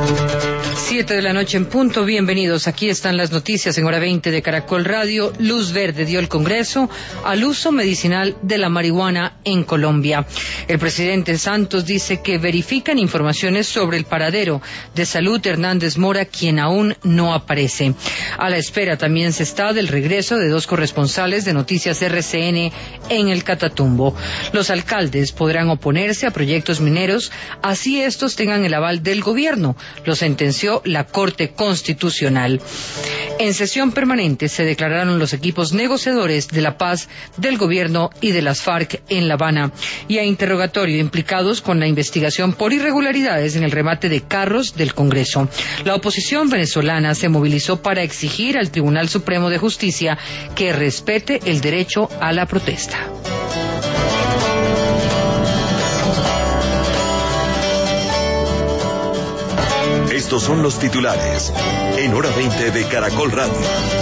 7 de la noche en punto, bienvenidos. Aquí están las noticias en hora 20 de Caracol Radio. Luz verde dio el Congreso al uso medicinal de la marihuana en Colombia. El presidente Santos dice que verifican informaciones sobre el paradero de Salud Hernández Mora, quien aún no aparece. A la espera también se está del regreso de 2 corresponsales de Noticias RCN en el Catatumbo. Los alcaldes podrán oponerse a proyectos mineros, así estos tengan el aval del gobierno. Lo sentenció la Corte Constitucional. En sesión permanente se declararon los equipos negociadores de la paz del gobierno y de las FARC en La Habana, y a interrogatorio implicados con la investigación por irregularidades en el remate de carros del Congreso. La oposición venezolana se movilizó para exigir al Tribunal Supremo de Justicia que respete el derecho a la protesta. Estos son los titulares en hora 20 de Caracol Radio.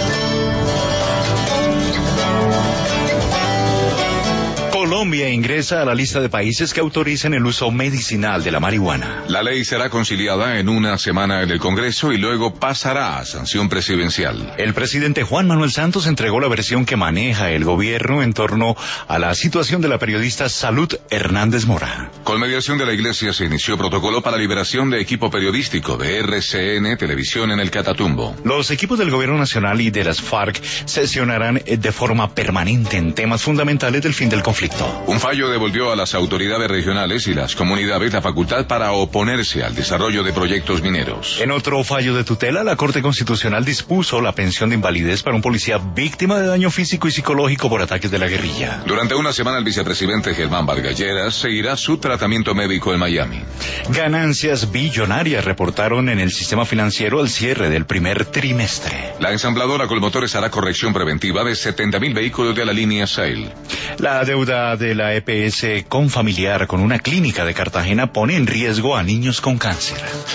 Colombia ingresa a la lista de países que autorizan el uso medicinal de la marihuana. La ley será conciliada en una semana en el Congreso y luego pasará a sanción presidencial. El presidente Juan Manuel Santos entregó la versión que maneja el gobierno en torno a la situación de la periodista Salud Hernández Mora. Con mediación de la Iglesia se inició protocolo para liberación de equipo periodístico de RCN Televisión en el Catatumbo. Los equipos del gobierno nacional y de las FARC sesionarán de forma permanente en temas fundamentales del fin del conflicto. Un fallo devolvió a las autoridades regionales y las comunidades la facultad para oponerse al desarrollo de proyectos mineros. En otro fallo de tutela, la Corte Constitucional dispuso la pensión de invalidez para un policía víctima de daño físico y psicológico por ataques de la guerrilla. Durante una semana el vicepresidente Germán Vargas Lleras seguirá su tratamiento médico en Miami. Ganancias billonarias reportaron en el sistema financiero al cierre del primer trimestre. La ensambladora Colmotores hará corrección preventiva de 70,000 vehículos de la línea Sail. La deuda de la EPS Confamiliar con una clínica de Cartagena pone en riesgo a niños con cáncer.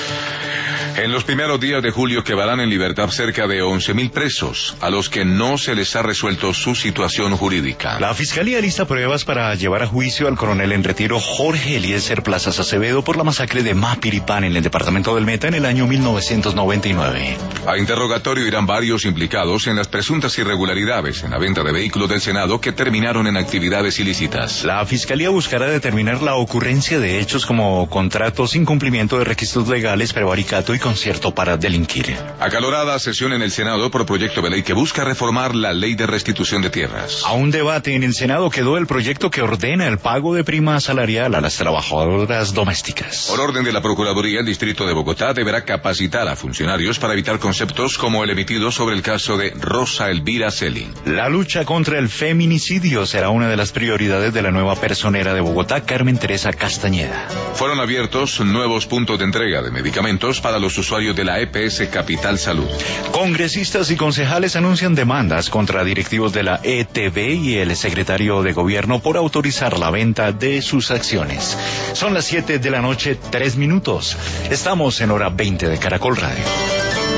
En los primeros días de julio quedarán en libertad cerca de 11,000 presos, a los que no se les ha resuelto su situación jurídica. La Fiscalía lista pruebas para llevar a juicio al coronel en retiro Jorge Eliezer Plazas Acevedo por la masacre de Mapiripán en el departamento del Meta en el año 1999. A interrogatorio irán varios implicados en las presuntas irregularidades en la venta de vehículos del Senado que terminaron en actividades ilícitas. La Fiscalía buscará determinar la ocurrencia de hechos como contratos, incumplimiento de requisitos legales, prevaricato y concierto para delinquir. Acalorada sesión en el Senado por proyecto de ley que busca reformar la ley de restitución de tierras. A un debate en el Senado quedó el proyecto que ordena el pago de prima salarial a las trabajadoras domésticas. Por orden de la Procuraduría, el Distrito de Bogotá deberá capacitar a funcionarios para evitar conceptos como el emitido sobre el caso de Rosa Elvira Celi. La lucha contra el feminicidio será una de las prioridades de la nueva personera de Bogotá, Carmen Teresa Castañeda. Fueron abiertos nuevos puntos de entrega de medicamentos para los usuarios de la EPS Capital Salud. Congresistas y concejales anuncian demandas contra directivos de la ETB y el secretario de gobierno por autorizar la venta de sus acciones. Son las 7 de la noche, 3 minutos. Estamos en hora 20 de Caracol Radio.